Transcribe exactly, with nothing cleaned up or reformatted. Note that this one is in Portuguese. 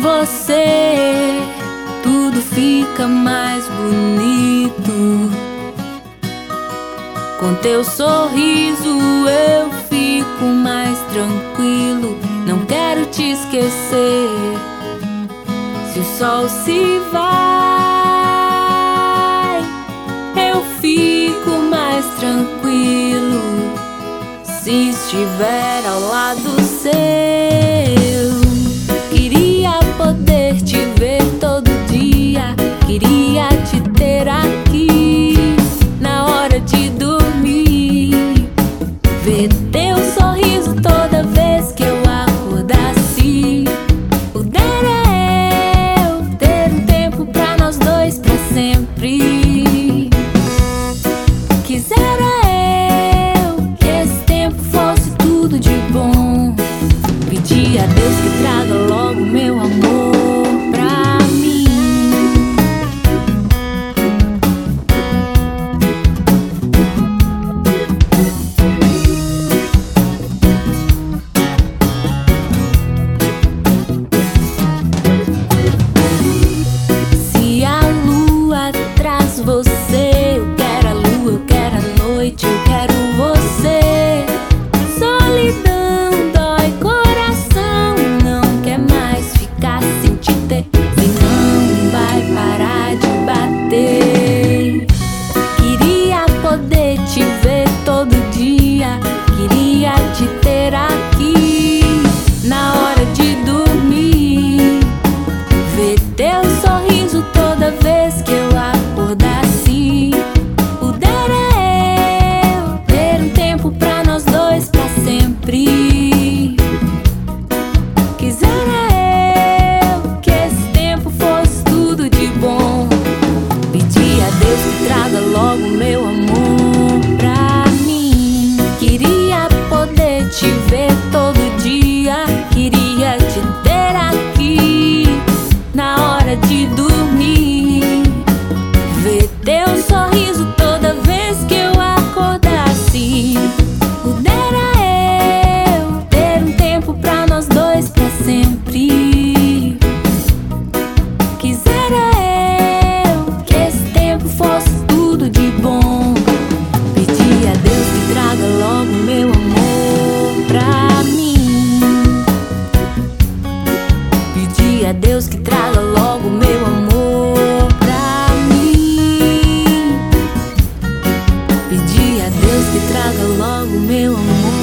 você, tudo fica mais bonito. Com teu sorriso eu fico mais tranquilo. Não quero te esquecer. Se o sol se vai, eu fico mais tranquilo. Se estiver ao lado seu, queria poder te ver todo dia. Queria te ter aqui na hora de dormir. Ver teu sorriso toda vez que eu acordasse. Pudera eu ter um tempo pra nós dois pra sempre. Quisera eu que esse tempo fosse tudo de bom. Pedi a Deus que traga logo meu amor pra mim. Se a lua traz você, eu quero a lua, eu quero a noite, eu quero você. Solidão dói coração, não quer mais ficar sem te ter, senão vai parar de bater. Queria poder te ver todo dia. Queria te ter aqui na hora de dormir. Ver teu sorriso toda vez que eu acordasse. Pudera eu ter um tempo pra nós dois pra sempre. Quisera eu que esse tempo fosse tudo de bom. Pedi a Deus que traga logo meu amor pra mim. Queria poder te ver todo dia. Queria te ter aqui na hora de dormir. Ver teu sorriso toda vez que eu acordasse. Pudera eu ter um tempo pra nós dois pra sempre. Quisera eu que esse tempo fosse tudo de bom. Pedi a Deus que traga logo meu amor pra mim. Pedi a Deus que traga logo meu amor pra mim. Pedi a Deus que traga logo meu amor.